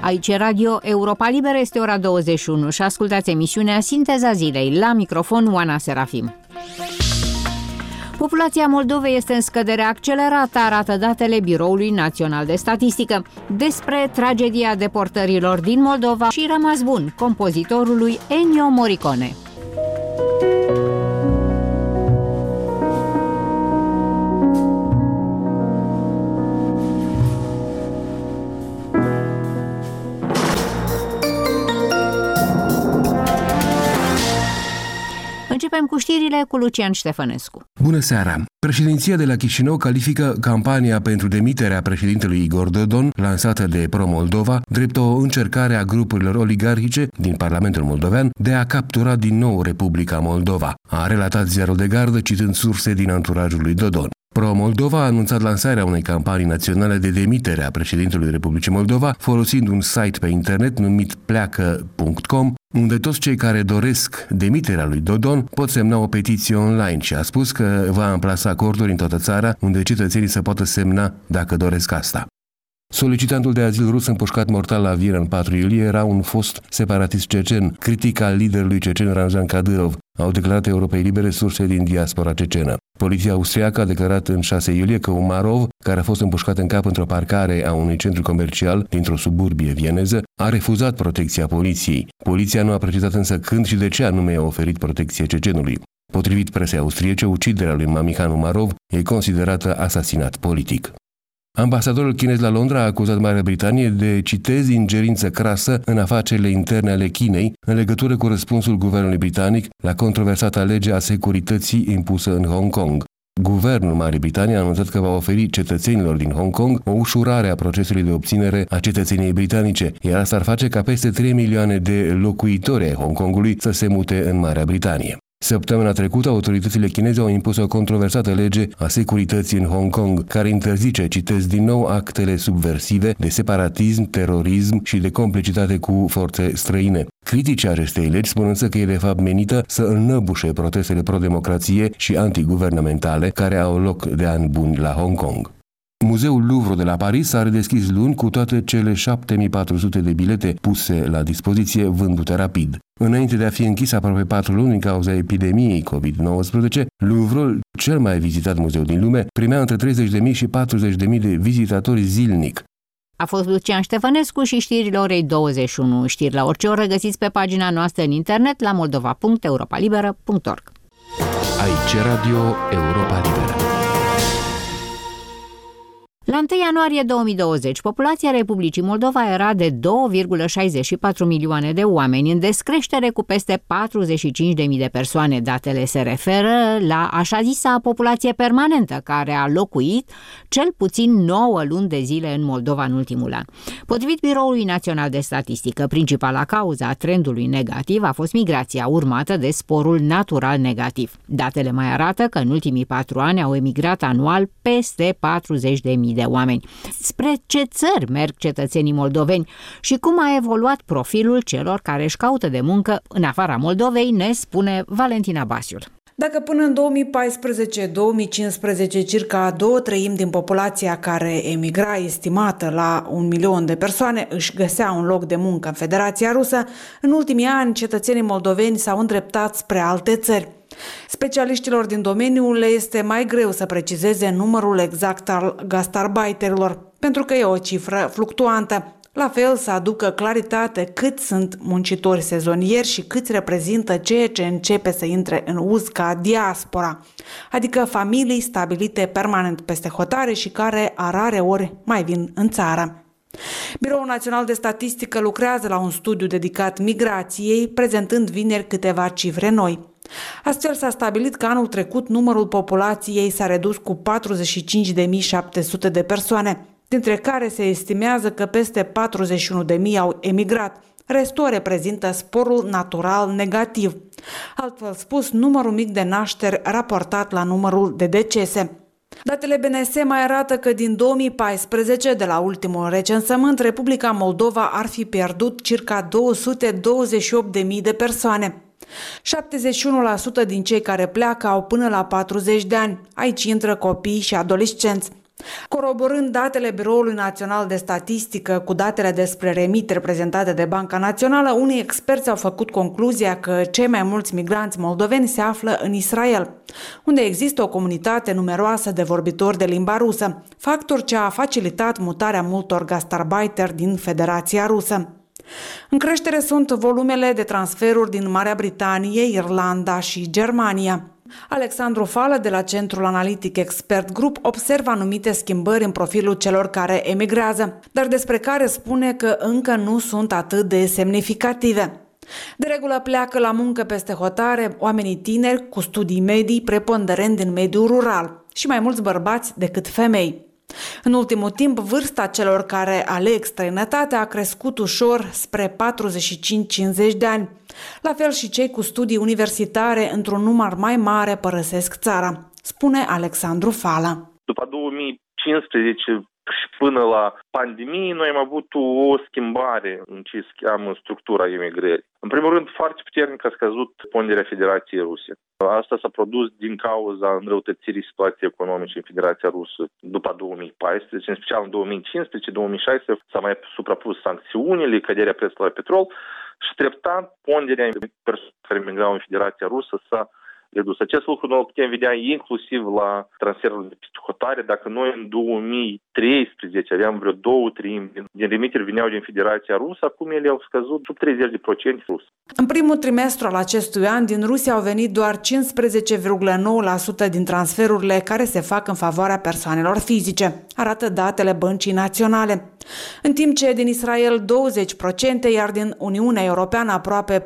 Aici Radio Europa Liberă, este ora 21 și ascultați emisiunea Sinteza Zilei. La microfon Oana Serafim. Populația Moldovei este în scădere accelerată, arată datele Biroului Național de Statistică. Despre tragedia deportărilor din Moldova și rămas bun compozitorului Ennio Morricone. Începem cu știrile cu Lucian Ștefănescu. Bună seara! Președinția de la Chișinău califică campania pentru demiterea președintelui Igor Dodon, lansată de Pro-Moldova, drept o încercare a grupurilor oligarhice din Parlamentul Moldovean de a captura din nou Republica Moldova, a relatat Ziarul de Gardă citând surse din anturajul lui Dodon. Pro-Moldova a anunțat lansarea unei campanii naționale de demitere a președintelui Republicii Moldova, folosind un site pe internet numit pleacă.com, unde toți cei care doresc demiterea lui Dodon pot semna o petiție online și a spus că va amplasa acorduri în toată țara unde cetățenii să poată semna dacă doresc asta. Solicitantul de azil rus împușcat mortal la Viera în 4 iulie era un fost separatist cecen, critic al liderului cecen Ramzan Kadyrov, au declarat Europei Libere surse din diaspora cecenă. Poliția austriacă a declarat în 6 iulie că Umarov, care a fost împușcat în cap într-o parcare a unui centru comercial dintr-o suburbie vieneză, a refuzat protecția poliției. Poliția nu a precizat însă când și de ce anume a oferit protecție cecenului. Potrivit presei austriece, uciderea lui Mamihan Umarov e considerată asasinat politic. Ambasadorul chinez la Londra a acuzat Marea Britanie de, citez, ingerință crasă în afacerile interne ale Chinei în legătură cu răspunsul guvernului britanic la controversata lege a securității impusă în Hong Kong. Guvernul Marii Britanii a anunțat că va oferi cetățenilor din Hong Kong o ușurare a procesului de obținere a cetățeniei britanice, iar asta ar face ca peste 3 milioane de locuitori ai Hong Kongului să se mute în Marea Britanie. Săptămâna trecută, autoritățile chineze au impus o controversată lege a securității în Hong Kong, care interzice, citez din nou, actele subversive de separatism, terorism și de complicitate cu forțe străine. Criticii acestei legi spun însă că e de fapt menită să înăbușe protestele pro-democrație și antiguvernamentale care au loc de ani buni la Hong Kong. Muzeul Louvre de la Paris a redeschis luni cu toate cele 7400 de bilete puse la dispoziție, vândute rapid. Înainte de a fi închis aproape 4 luni din cauza epidemiei COVID-19, Louvre, cel mai vizitat muzeu din lume, primea între 30.000 și 40.000 de vizitatori zilnic. A fost Lucian Ștefănescu și știrile orei 21. Știri la orice oră găsiți pe pagina noastră în internet la moldova.europalibera.org. Aici Radio Europa Liberă. La 1 ianuarie 2020, populația Republicii Moldova era de 2,64 milioane de oameni, în descreștere cu peste 45.000 de persoane. Datele se referă la așa zisa populație permanentă, care a locuit cel puțin 9 luni de zile în Moldova în ultimul an. Potrivit Biroului Național de Statistică, principala cauza a trendului negativ a fost migrația, urmată de sporul natural negativ. Datele mai arată că în ultimii 4 ani au emigrat anual peste 40.000 de oameni. Spre ce țări merg cetățenii moldoveni și cum a evoluat profilul celor care își caută de muncă în afara Moldovei, ne spune Valentina Basiul. Dacă până în 2014-2015 circa 2/3 din populația care emigra, estimată la 1 milion de persoane, își găsea un loc de muncă în Federația Rusă, în ultimii ani cetățenii moldoveni s-au îndreptat spre alte țări. Specialiștilor din domeniu le este mai greu să precizeze numărul exact al gastarbeiterilor, pentru că e o cifră fluctuantă. La fel să aducă claritate cât sunt muncitori sezonieri și câți reprezintă ceea ce începe să intre în uz ca diaspora, adică familii stabilite permanent peste hotare și care a rare ori mai vin în țară. Biroul Național de Statistică lucrează la un studiu dedicat migrației, prezentând vineri câteva cifre noi. Astfel s-a stabilit că anul trecut numărul populației s-a redus cu 45.700 de persoane, dintre care se estimează că peste 41.000 au emigrat. Restul reprezintă sporul natural negativ. Altfel spus, numărul mic de nașteri raportat la numărul de decese. Datele BNS mai arată că din 2014, de la ultimul recensământ, Republica Moldova ar fi pierdut circa 228.000 de persoane. 71% din cei care pleacă au până la 40 de ani. Aici intră copii și adolescenți. Coroborând datele Biroului Național de Statistică cu datele despre remiteri prezentate de Banca Națională, unii experți au făcut concluzia că cei mai mulți migranți moldoveni se află în Israel, unde există o comunitate numeroasă de vorbitori de limba rusă, factor ce a facilitat mutarea multor gastarbeiteri din Federația Rusă. În creștere sunt volumele de transferuri din Marea Britanie, Irlanda și Germania. Alexandru Fală de la Centrul Analitic Expert Group observă anumite schimbări în profilul celor care emigrează, dar despre care spune că încă nu sunt atât de semnificative. De regulă pleacă la muncă peste hotare oamenii tineri cu studii medii, preponderent din mediul rural, și mai mulți bărbați decât femei. În ultimul timp, vârsta celor care aleg străinătatea a crescut ușor spre 45-50 de ani. La fel și cei cu studii universitare într-un număr mai mare părăsesc țara, spune Alexandru Fală. După 2015 și până la pandemie, noi am avut o schimbare în ce cheamă structura emigrării. În primul rând, foarte puternic a scăzut ponderea Federației Ruse. Asta s-a produs din cauza înrăutățirii situației economice în Federația Rusă după 2014, în special în 2015-2016 s-a mai suprapus sancțiunile, căderea prețului la petrol și treptat ponderea persoanelor care emigrau în Federația Rusă s-a redus. Acest lucru noi îl putem vedea inclusiv la transferul de peste hotare. Dacă noi în 2013 aveam vreo 2/3 din remiteri veneau din Federația Rusă, acum ele au scăzut sub 30% rus. În primul trimestru al acestui an, din Rusia au venit doar 15,9% din transferurile care se fac în favoarea persoanelor fizice, arată datele Băncii Naționale. În timp ce din Israel 20%, iar din Uniunea Europeană aproape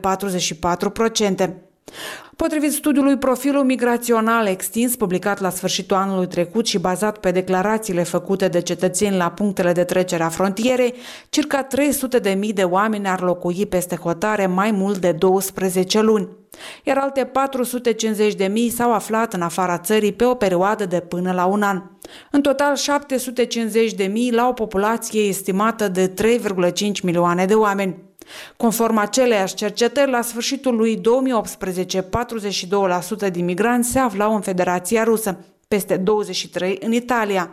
44%. Potrivit studiului Profilul migrațional extins, publicat la sfârșitul anului trecut și bazat pe declarațiile făcute de cetățeni la punctele de trecere a frontierei, circa 300.000 de oameni ar locui peste hotare mai mult de 12 luni, iar alte 450.000 s-au aflat în afara țării pe o perioadă de până la un an. În total, 750.000 la o populație estimată de 3,5 milioane de oameni. Conform aceleiași cercetări, la sfârșitul lui 2018, 42% din migranți se aflau în Federația Rusă, peste 23% în Italia,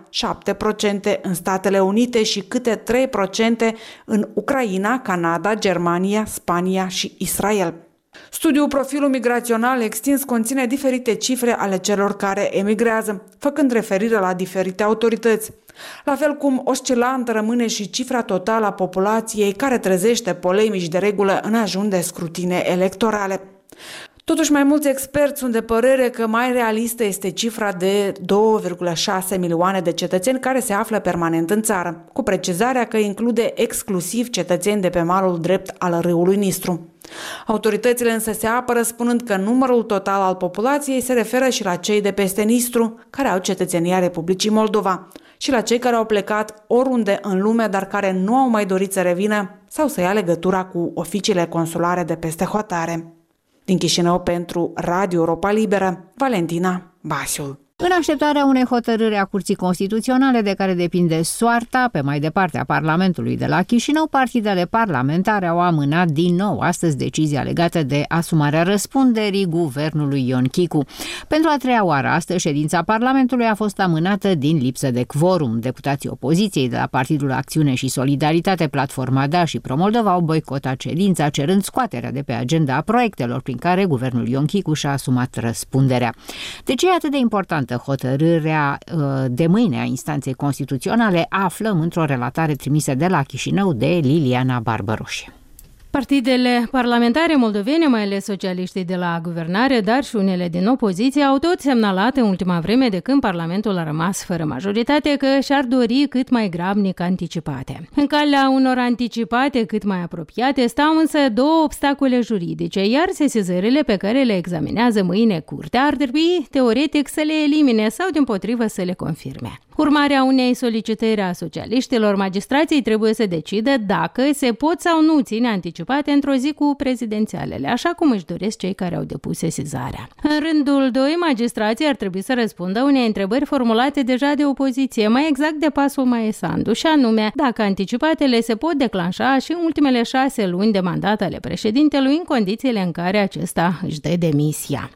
7% în Statele Unite și câte 3% în Ucraina, Canada, Germania, Spania și Israel. Studiul Profilul migrațional extins conține diferite cifre ale celor care emigrează, făcând referire la diferite autorități. La fel cum oscilantă rămâne și cifra totală a populației care trezește polemici de regulă în ajun de scrutine electorale. Totuși, mai mulți experți sunt de părere că mai realistă este cifra de 2,6 milioane de cetățeni care se află permanent în țară, cu precizarea că include exclusiv cetățeni de pe malul drept al râului Nistru. Autoritățile însă se apără spunând că numărul total al populației se referă și la cei de peste Nistru, care au cetățenia Republicii Moldova, și la cei care au plecat oriunde în lume, dar care nu au mai dorit să revină sau să ia legătura cu oficiile consulare de peste hotare. Din Chișinău pentru Radio Europa Liberă, Valentina Basiul. În așteptarea unei hotărâri a Curții Constituționale de care depinde soarta, pe mai departe a Parlamentului de la Chișinău, partidele parlamentare au amânat din nou astăzi decizia legată de asumarea răspunderii guvernului Ion Chicu. Pentru a treia oară astăzi, ședința Parlamentului a fost amânată din lipsă de quorum. Deputații opoziției de la Partidul Acțiune și Solidaritate, Platforma Da și Pro-Moldova au boicotat ședința, cerând scoaterea de pe agenda a proiectelor prin care guvernul Ion Chicu și-a asumat răspunderea. De ce e atât de important hotărârea de mâine a instanței constituționale, aflăm într-o relatare trimisă de la Chișinău de Liliana Barbăroșie. Partidele parlamentare moldovene, mai ales socialiștii de la guvernare, dar și unele din opoziție, au tot semnalat în ultima vreme, de când Parlamentul a rămas fără majoritate, că și-ar dori cât mai grabnic anticipate. În calea unor anticipate cât mai apropiate stau însă două obstacole juridice, iar sesizările pe care le examinează mâine curtea ar trebui teoretic să le elimine sau dimpotrivă să le confirme. Urmarea unei solicitări a socialiștilor, magistrații trebuie să decidă dacă se pot sau nu ține anticipate într-o zi cu prezidențialele, așa cum își doresc cei care au depus sesizarea. În rândul 2, magistrații ar trebui să răspundă unei întrebări formulate deja de opoziție, mai exact de Pasul Maesandu, și anume dacă anticipatele se pot declanșa și în ultimele 6 luni de mandat ale președintelui, în condițiile în care acesta își dă demisia.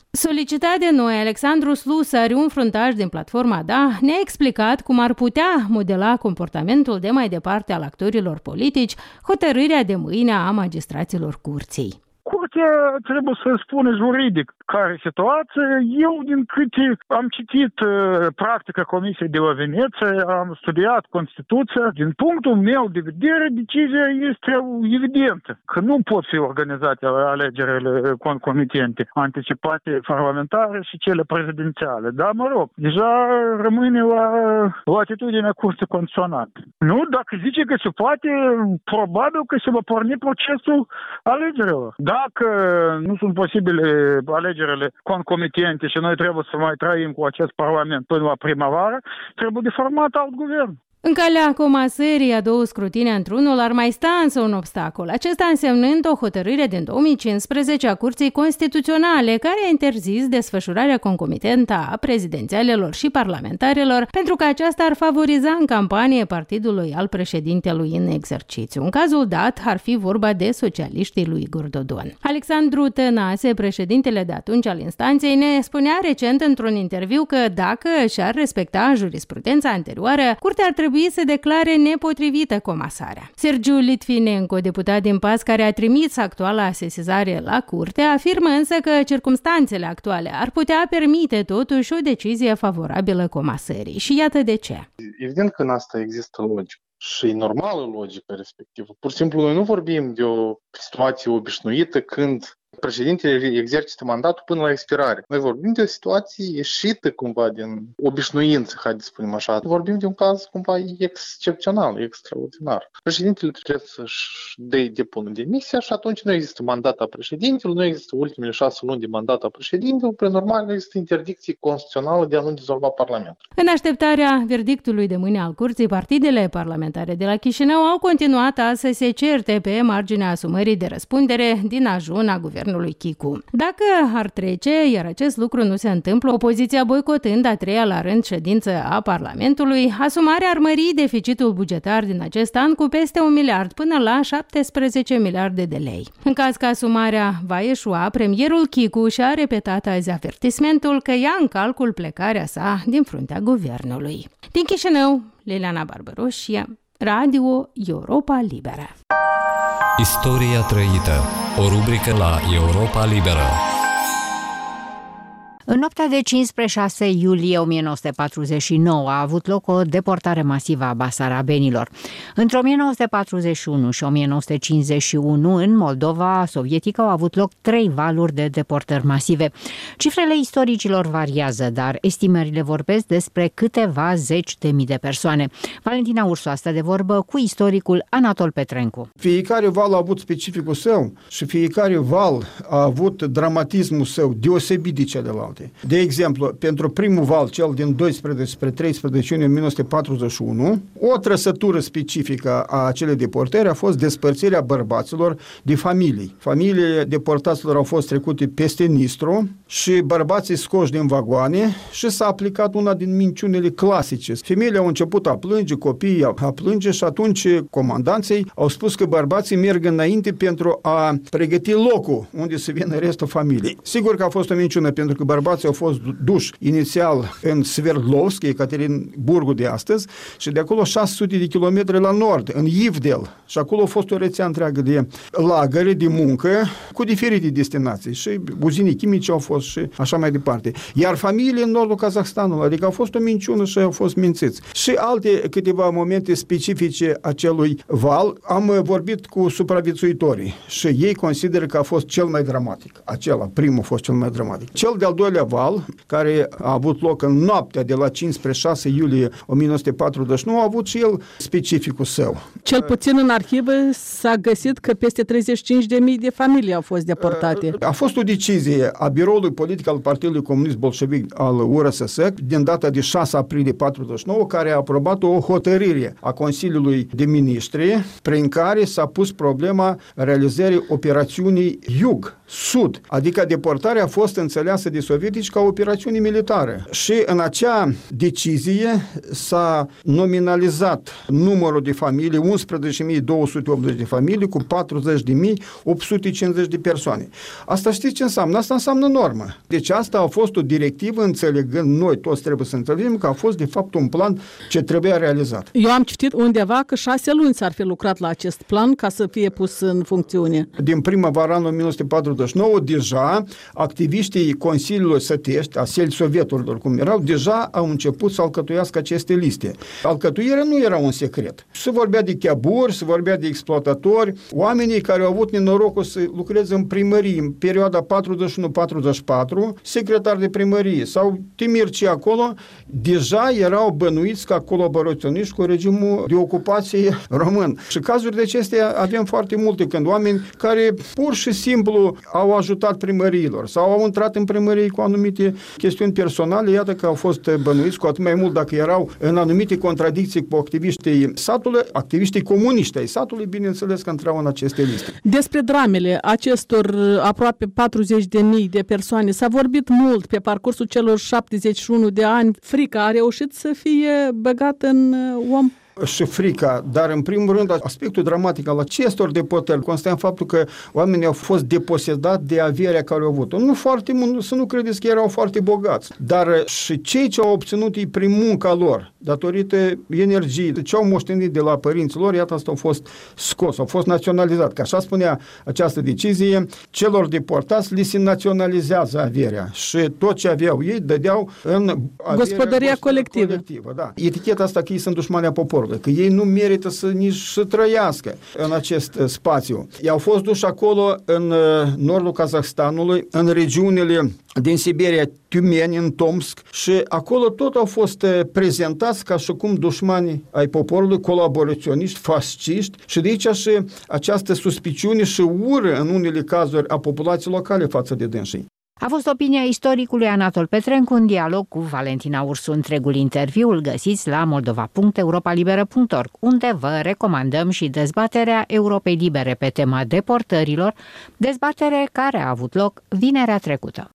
Solicitat de noi, Alexandru Slusari, un fruntaș din platforma DA, ne-a explicat cum ar putea modela comportamentul de mai departe al actorilor politici hotărârea de mâine a magistraților curții. Curtea trebuie să spună juridic care e situația. Eu, din câte am citit practica Comisiei de la Veneția, am studiat Constituția. Din punctul meu de vedere, decizia este evidentă, că nu pot fi organizate alegerile concomitente, anticipate parlamentare și cele prezidențiale. Dar, mă rog, deja rămâne la atitudinea Curții Constituționale. Nu, dacă zice că se poate, probabil că se va porni procesul alegerilor. Dacă nu sunt posibile alegerile concomitente și noi trebuie să mai trăim cu acest parlament până la primăvară, trebuie de format alt guvern. În calea comasării a 2 scrutine într-unul ar mai sta însă un obstacol, acesta însemnând o hotărâre din 2015 a Curții Constituționale care a interzis desfășurarea concomitentă a prezidențialelor și parlamentarelor pentru că aceasta ar favoriza în campanie partidului al președintelui în exercițiu. În cazul dat ar fi vorba de socialiștii lui Igor Dodon. Alexandru Tănase, președintele de atunci al instanței, ne spunea recent într-un interviu că dacă și-ar respecta jurisprudența anterioară, Curtea ar trebui să declare nepotrivită comasarea. Sergiu Litvinenko, deputat din PAS care a trimis actuala sesizare la curte, afirmă însă că circumstanțele actuale ar putea permite totuși o decizie favorabilă comasării. Și iată de ce. Evident că în asta există logică. Și e normală logica respectivă. Pur și simplu noi nu vorbim de o situație obișnuită când președintele exercită mandatul până la expirare. Noi vorbim de o situație ieșită cumva din obișnuință, haideți să spunem așa. Vorbim de un caz cumva excepțional, extraordinar. Președintele trebuie să-și depună demisia și atunci nu există mandat a președintelui, nu există ultimele 6 luni de mandat a președintelui, prin urmare nu există interdicție constituțională de a nu dizolva Parlamentul. În așteptarea verdictului de mâine al curții, partidele parlamentare de la Chișinău au continuat să se certe pe marginea asumării de răspundere din ajun a guvernului Chicu. Dacă ar trece, iar acest lucru nu se întâmplă, opoziția boicotând a 3-a la rând ședință a Parlamentului, asumarea ar mări deficitul bugetar din acest an cu peste 1 miliard până la 17 miliarde de lei. În caz că asumarea va eșua, premierul Chicu și-a repetat azi avertismentul că ia în calcul plecarea sa din fruntea guvernului. Din Chișinău, Liliana Barbaroșie, Radio Europa Liberă. Istoria trăită. O rubrică la Europa Liberă. În noaptea de 15-6 iulie 1949 a avut loc o deportare masivă a basarabenilor. Între 1941 și 1951, în Moldova sovietică, au avut loc 3 valuri de deportări masive. Cifrele istoricilor variază, dar estimările vorbesc despre câteva zeci de mii de persoane. Valentina Ursu stă de vorbă cu istoricul Anatol Petrencu. Fiecare val a avut specificul său și fiecare val a avut dramatismul său deosebit de celălalt. De exemplu, pentru primul val, cel din 12 spre 13 iunie 1941, o trăsătură specifică a acelei deportări a fost despărțirea bărbaților de familii. Familiile deportaților au fost trecute peste Nistru și bărbații scoși din vagoane și s-a aplicat una din minciunile clasice. Femeile au început a plânge, copiii a plânge și atunci comandanții au spus că bărbații merg înainte pentru a pregăti locul unde să vină restul familiei. Sigur că a fost o minciună pentru că bărbații au fost duși inițial în Sverdlovsk, Ekaterinburgul de astăzi, și de acolo 600 de kilometri la nord, în Ivdel. Și acolo a fost o rețea întreagă de lagăre de muncă cu diferite destinații. Și uzine chimice au fost și așa mai departe. Iar familiile în nordul Kazahstanului, adică a fost o minciună și au fost mințiți. Și alte câteva momente specifice acelui val, am vorbit cu supraviețuitorii și ei consideră că a fost cel mai dramatic. Acela, primul a fost cel mai dramatic. Cel de-al doilea val, care a avut loc în noaptea de la 15-6 iulie 1949, a avut și el specificul său. Cel puțin în arhivă s-a găsit că peste 35.000 de familii au fost deportate. A fost o decizie a biroului politic al Partidului Comunist Bolșevic al URSS din data de 6 aprilie 1949, care a aprobat o hotărâre a Consiliului de Ministri prin care s-a pus problema realizării operațiunii Jug, Sud, adică deportarea a fost înțeleasă de dovedit ca operațiune militară. Și în acea decizie s-a nominalizat numărul de familii, 11.280 de familii cu 40.850 de persoane. Asta știți ce înseamnă? Asta înseamnă normă. Deci asta a fost o directivă, înțelegând noi toți trebuie să înțelegem că a fost de fapt un plan ce trebuia realizat. Eu am citit undeva că 6 luni s-ar fi lucrat la acest plan ca să fie pus în funcțiune. Din primăvara anului 1949, deja activiștii Consiliului Sătești, a sovieturilor cum erau, deja au început să alcătuiască aceste liste. Alcătuirea nu era un secret. Se vorbea de chiaburi, se vorbea de exploatatori, oamenii care au avut nenorocul să lucreze în primărie în perioada 41-44, secretari de primărie sau timirci acolo, deja erau bănuiți ca colaboraționiști cu regimul de ocupație român. Și cazuri de acestea avem foarte multe, când oameni care pur și simplu au ajutat primăriilor sau au intrat în primărie cu anumite chestiuni personale, iată că au fost bănuiți, cu atât mai mult dacă erau în anumite contradicții cu activiștii satului, activiștii comuniști ai satului, bineînțeles că intrau în aceste liste. Despre dramele acestor aproape 40.000 de persoane s-a vorbit mult pe parcursul celor 71 de ani. Frica a reușit să fie băgată în om? Și frica, dar în primul rând aspectul dramatic al acestor deportări constă în faptul că oamenii au fost deposedați de averea care au avut-o. Nu foarte mult, să nu credeți că erau foarte bogați, dar și cei ce au obținut ei prin munca lor, datorită energiei, ce au moștenit de la părinții lor, iată asta au fost scos, au fost naționalizat. Că așa spunea această decizie, celor deportați li se naționalizează averea și tot ce aveau ei dădeau în gospodăria colectivă. Da. Eticheta asta că ei sunt dușmanii poporului, că ei nu merită să nici să trăiască în acest spațiu. Ei au fost duși acolo în nordul Kazahstanului, în regiunile din Siberia, Tiumeni, în Tomsk, și acolo tot au fost prezentați ca și cum dușmanii ai poporului, colaboraționiști, fasciști, și de aici și această suspiciune și ură în unele cazuri a populației locale față de dânsii. A fost opinia istoricului Anatol Petrencu în dialog cu Valentina Ursu. Întregul interviu îl găsiți la moldova.europalibera.org, unde vă recomandăm și dezbaterea Europei Libere pe tema deportărilor, dezbatere care a avut loc vinerea trecută.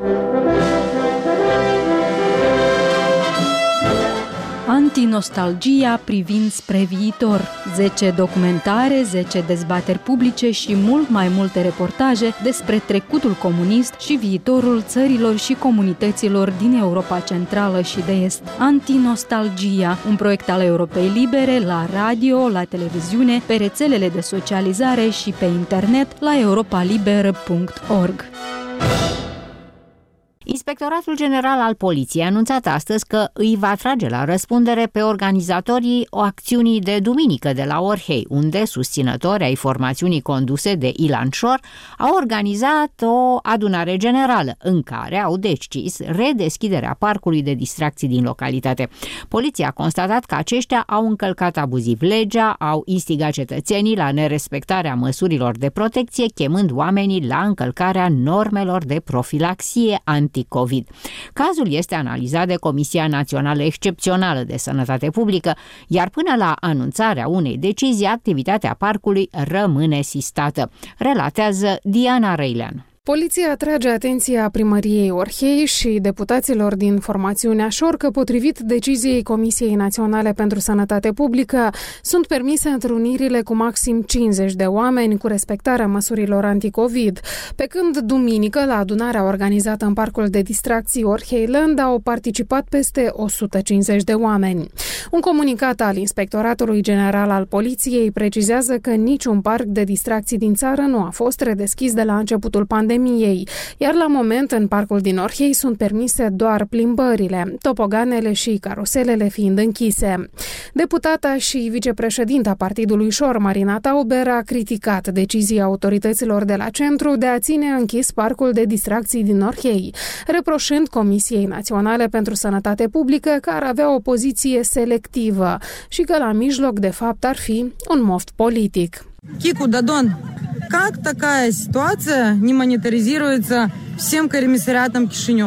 Antinostalgia privind spre viitor. 10 documentare, 10 dezbateri publice și mult mai multe reportaje despre trecutul comunist și viitorul țărilor și comunităților din Europa Centrală și de Est. Antinostalgia, un proiect al Europei Libere la radio, la televiziune, pe rețelele de socializare și pe internet la europalibera.org. Inspectoratul General al Poliției a anunțat astăzi că îi va trage la răspundere pe organizatorii acțiunii de duminică de la Orhei, unde susținători ai formațiunii conduse de Ilan Șor au organizat o adunare generală în care au decis redeschiderea parcului de distracții din localitate. Poliția a constatat că aceștia au încălcat abuziv legea, au instigat cetățenii la nerespectarea măsurilor de protecție, chemând oamenii la încălcarea normelor de profilaxie anti-COVID. Cazul este analizat de Comisia Națională Excepțională de Sănătate Publică, iar până la anunțarea unei decizii, activitatea parcului rămâne sistată, relatează Diana Răilean. Poliția atrage atenția primăriei Orhei și deputaților din formațiunea Șor că, potrivit deciziei Comisiei Naționale pentru Sănătate Publică, sunt permise întrunirile cu maxim 50 de oameni cu respectarea măsurilor anti-COVID, pe când duminică, la adunarea organizată în parcul de distracții Orheiland, au participat peste 150 de oameni. Un comunicat al Inspectoratului General al Poliției precizează că niciun parc de distracții din țară nu a fost redeschis de la începutul pandemiei, iar la moment în parcul din Orhei sunt permise doar plimbările, topoganele și caruselele fiind închise. Deputata și vicepreședinta Partidului Șor, Marina Tauber, a criticat decizia autorităților de la centru de a ține închis parcul de distracții din Orhei, reproșând Comisiei Naționale pentru Sănătate Publică că ar avea o poziție selectivă și că la mijloc de fapt ar fi un moft politic. Кику Дадон, как такая ситуация не мониторизируется всем комиссариатом Кишинева?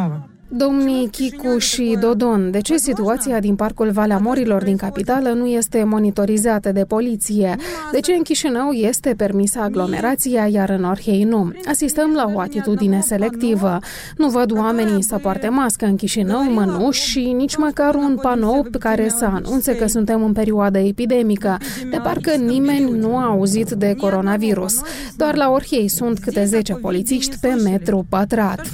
Domnii Chicu și Dodon, de ce situația din Parcul Valea Morilor din capitală nu este monitorizată de poliție? De ce în Chișinău este permisă aglomerația, iar în Orhei nu? Asistăm la o atitudine selectivă. Nu văd oamenii să poarte mască în Chișinău, mănuși și nici măcar un panou pe care să anunțe că suntem în perioadă epidemică. De parcă nimeni nu a auzit de coronavirus. Doar la Orhei sunt câte 10 polițiști pe metru pătrat.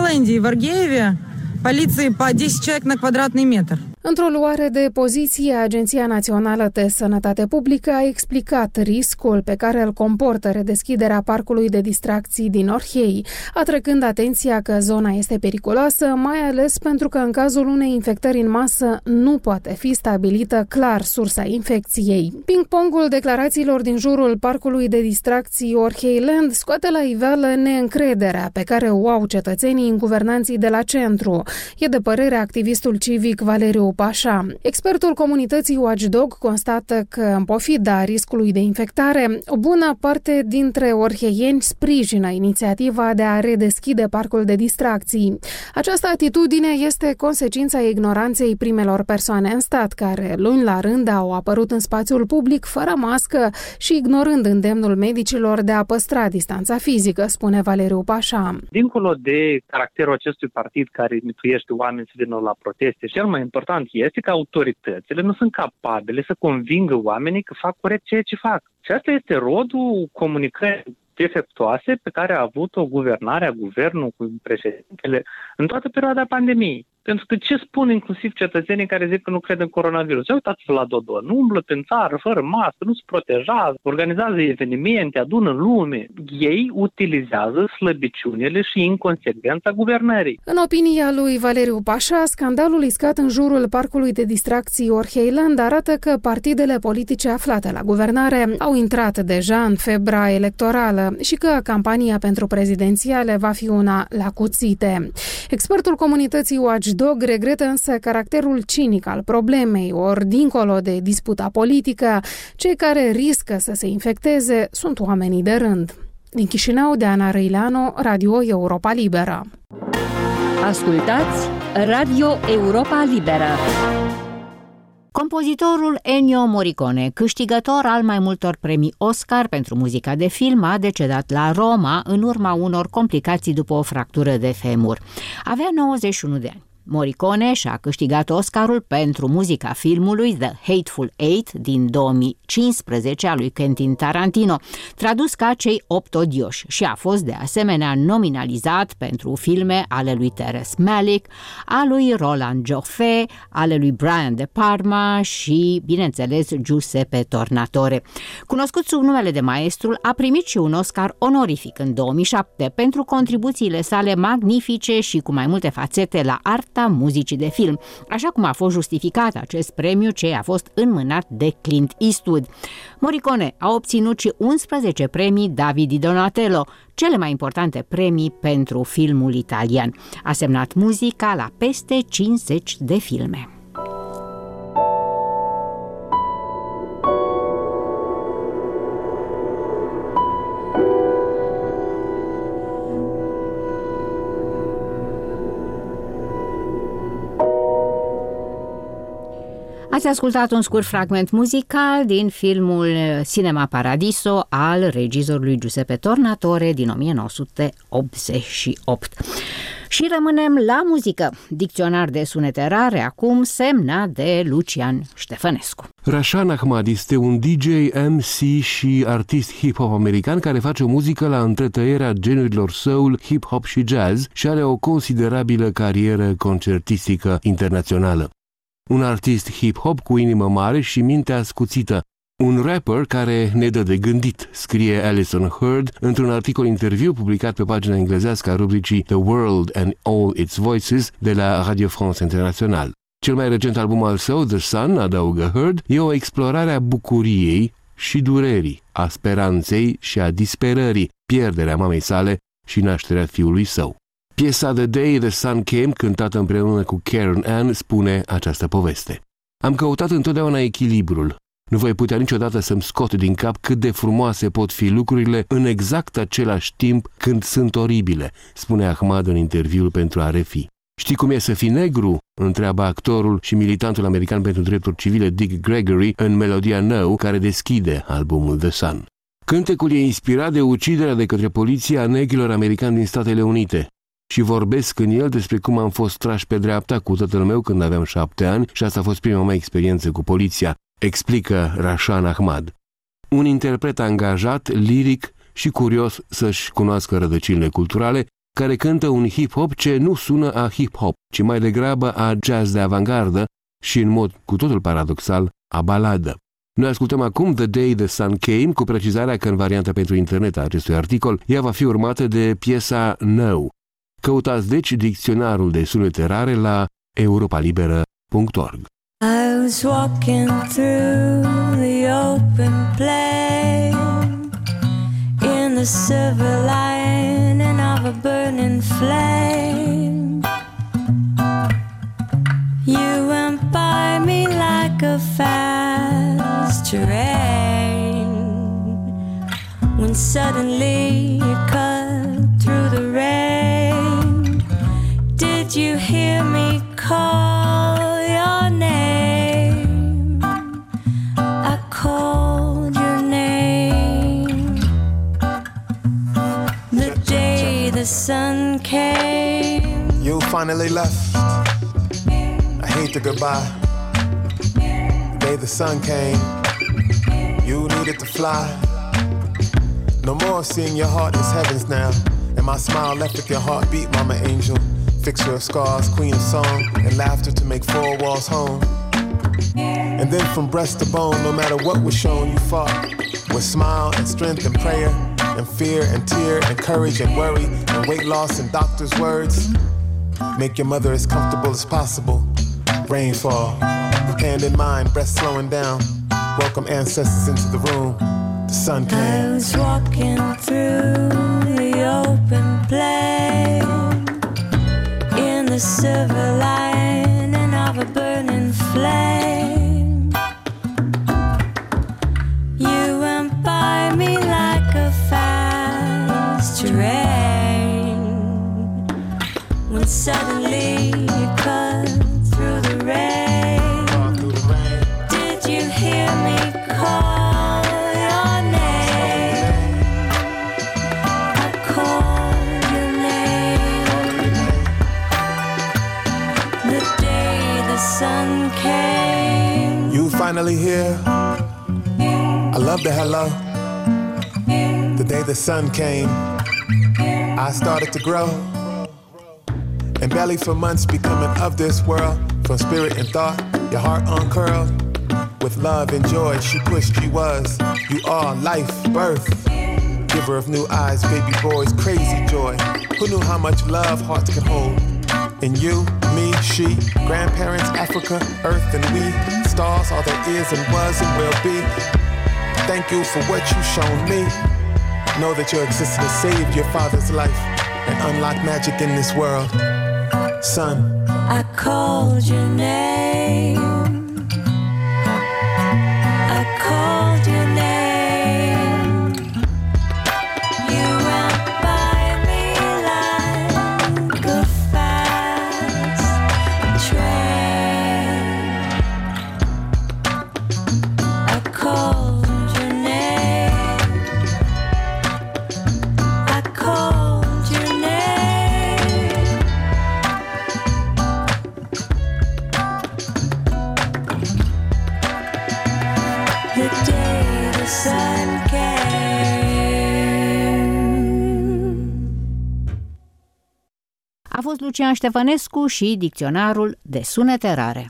Poliție pe 10 человек на квадратный метр. Într-o luare de poziție, Agenția Națională de Sănătate Publică a explicat riscul pe care îl comportă redeschiderea parcului de distracții din Orhei, atrăgând atenția că zona este periculoasă, mai ales pentru că în cazul unei infectări în masă nu poate fi stabilită clar sursa infecției. Ping-pongul declarațiilor din jurul parcului de distracții Orheiland scoate la iveală neîncrederea pe care o au cetățenii în guvernanții de la centru. E de părere activistul civic Valeriu Pașa. Expertul comunității Watchdog constată că, în pofida riscului de infectare, o bună parte dintre orheieni sprijină inițiativa de a redeschide parcul de distracții. Această atitudine este consecința ignoranței primelor persoane în stat, care, luni la rând, au apărut în spațiul public fără mască și ignorând îndemnul medicilor de a păstra distanța fizică, spune Valeriu Pașa. Dincolo de caracterul acestui partid care mituiește oameni să vină la proteste, cel mai important este că autoritățile nu sunt capabile să convingă oamenii că fac corect ceea ce fac. Și asta este rodul comunicării defectuoase pe care a avut-o guvernarea, guvernul cu președintele în toată perioada pandemiei. Pentru că ce spun inclusiv cetățenii care zic că nu cred în coronavirus? Uitați-vă la Dodon, nu umblă prin țară fără mască, nu se protejează, organizează evenimente, adună lume. Ei utilizează slăbiciunile și inconsecvența guvernării. În opinia lui Valeriu Pașa, scandalul iscat în jurul parcului de distracții Orheiland arată că partidele politice aflate la guvernare au intrat deja în febra electorală și că campania pentru prezidențiale va fi una la cuțite. Expertul comunității Watchdog regretă însă caracterul cinic al problemei, ori dincolo de disputa politică, cei care riscă să se infecteze sunt oamenii de rând. Din Chișinău, Deana Răileanu, Radio Europa Liberă. Ascultați Radio Europa Liberă. Compozitorul Ennio Morricone, câștigător al mai multor premii Oscar pentru muzica de film, a decedat la Roma în urma unor complicații după o fractură de femur. Avea 91 de ani. Morricone și-a câștigat Oscarul pentru muzica filmului The Hateful Eight din 2015 a lui Quentin Tarantino, tradus ca Cei 8 odioși, și a fost de asemenea nominalizat pentru filme ale lui Terence Malick, a lui Roland Joffé, ale lui Brian De Palma și, bineînțeles, Giuseppe Tornatore. Cunoscut sub numele de Maestrul, a primit și un Oscar onorific în 2007 pentru contribuțiile sale magnifice și cu mai multe fațete la arta muzicii de film, așa cum a fost justificat acest premiu ce a fost înmânat de Clint Eastwood. Morricone a obținut și 11 premii David di Donatello, cele mai importante premii pentru filmul italian. A semnat muzica la peste 50 de filme. Ați ascultat un scurt fragment muzical din filmul Cinema Paradiso al regizorului Giuseppe Tornatore din 1988. Și rămânem la muzică. Dicționar de sunete rare, acum semnat de Lucian Ștefănescu. Rashan Ahmad este un DJ, MC și artist hip-hop american care face o muzică la întretăierea genurilor soul, hip-hop și jazz și are o considerabilă carieră concertistică internațională. Un artist hip-hop cu inimă mare și minte ascuțită. Un rapper care ne dă de gândit, scrie Alison Hurd într-un articol interviu publicat pe pagina englezească a rubricii The World and All Its Voices de la Radio France International. Cel mai recent album al său, The Sun, adaugă Hurd, e o explorare a bucuriei și durerii, a speranței și a disperării, pierderea mamei sale și nașterea fiului său. Piesa The Day the Sun Came, cântată împreună cu Karen Ann, spune această poveste. Am căutat întotdeauna echilibrul. Nu voi putea niciodată să-mi scot din cap cât de frumoase pot fi lucrurile în exact același timp când sunt oribile, spune Ahmad în interviul pentru RFI. Știi cum e să fii negru? Întreabă actorul și militantul american pentru drepturi civile Dick Gregory în melodia No, care deschide albumul The Sun. Cântecul e inspirat de uciderea de către poliția a negrilor americani din Statele Unite și vorbesc în el despre cum am fost trași pe dreapta cu tatăl meu când aveam 7 ani și asta a fost prima mea experiență cu poliția, explică Rashan Ahmad. Un interpret angajat, liric și curios să-și cunoască rădăcinile culturale, care cântă un hip-hop ce nu sună a hip-hop, ci mai degrabă a jazz de avangardă și, în mod cu totul paradoxal, a baladă. Noi ascultăm acum The Day the Sun Came, cu precizarea că în varianta pentru internet a acestui articol, ea va fi urmată de piesa No. Căutați deci dicționarul de sunete rare la europalibera.org. I was walking through the open plain in the silver lining of a burning flame. You went by me like a fast train when suddenly you cut through the rain. Did you hear me call your name? I called your name the day the sun came. You finally left. I hate the goodbye. The day the sun came, you needed to fly. No more seeing your heart as heavens now. And my smile left with your heartbeat, mama angel. Fix your scars, queen of song, and laughter to make 4 walls home. And then from breast to bone, no matter what was shown, you fought with smile and strength and prayer and fear and tear and courage and worry and weight loss and doctor's words. Make your mother as comfortable as possible. Rainfall, hand in mind, breath slowing down. Welcome ancestors into the room. The sun came. I was walking through the open plain in the silver lining of a burning flame. You went by me like a fast train when suddenly you cut through the rain. Did you hear me call your name? I called your name the day the sun came. You finally here. I love the hello. The day the sun came, I started to grow. And barely for months becoming of this world. From spirit and thought, your heart uncurled. With love and joy, she pushed, she was. You are life, birth. Giver of new eyes, baby boys, crazy joy. Who knew how much love hearts could hold? In you, me, she, grandparents, Africa, earth and we. Stars, all there is and was and will be. Thank you for what you've shown me. Know that your existence saved your father's life and unlocked magic in this world. Son, I called your name. I called your name. You went by me like a fast train. I called your name. I called your name. The day the sun came. A fost Lucian Ștefănescu și dicționarul de sunete rare.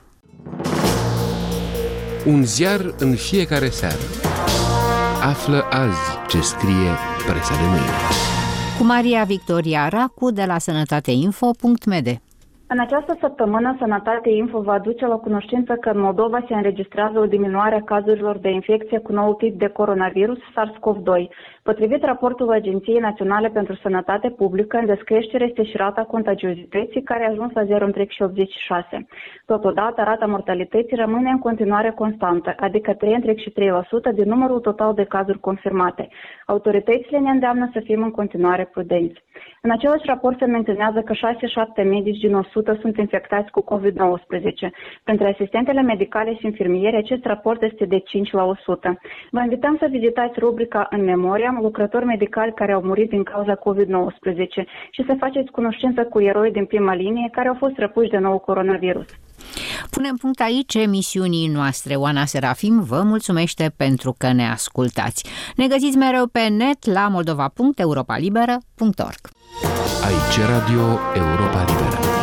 Un ziar în fiecare seară. Află azi ce scrie presa de mâine. Cu Maria Victoria Racu de la sănătateinfo.md. În această săptămână, Sănătate Info va aduce la cunoștință că în Moldova se înregistrează o diminuare a cazurilor de infecție cu nou tip de coronavirus SARS-CoV-2. Potrivit raportului Agenției Naționale pentru Sănătate Publică, în descreștere este și rata contagiozității, care a ajuns la 0,86. Totodată, rata mortalității rămâne în continuare constantă, adică 3,3% din numărul total de cazuri confirmate. Autoritățile ne îndeamnă să fim în continuare prudenți. În același raport se menționează că 6-7 medici din 100 sunt infectați cu COVID-19. Pentru asistentele medicale și infirmiere, acest raport este de 5 la 100. Vă invităm să vizitați rubrica În memoria, lucrători medicali care au murit din cauza COVID-19 și să faceți cunoștință cu eroi din prima linie care au fost răpuși de nou coronavirus. Punem punct aici emisiunii noastre. Oana Serafim vă mulțumește pentru că ne ascultați. Ne găsiți mereu pe net la moldova.europalibera.org. Aici Radio Europa Liberă.